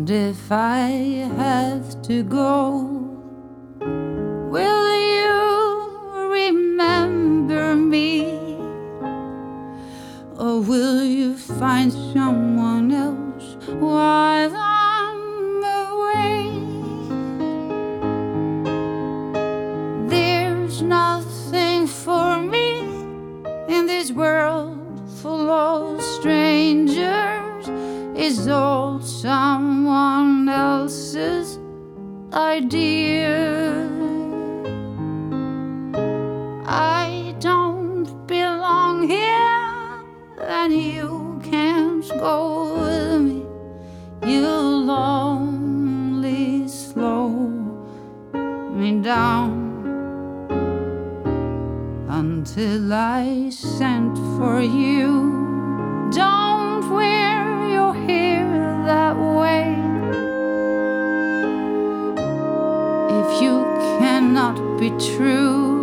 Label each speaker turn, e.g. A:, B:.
A: And if I have to go, will you remember me? Or will you find someone else while I'm away? There's nothing for me in this world full of strangers. It's all someone else's idea. I don't belong here, and you can't go with me. You'll only slow me down until I sent for you. Don't wear your hair that way. If you cannot be true,